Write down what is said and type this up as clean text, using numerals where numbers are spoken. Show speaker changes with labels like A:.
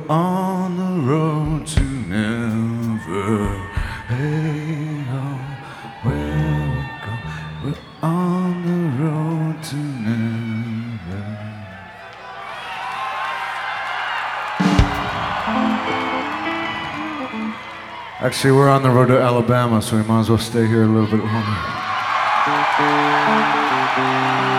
A: on the road to never. Hey, oh, where we go? We're on the road to never. Actually, we're on the road to Alabama, so we might as well stay here a little bit longer.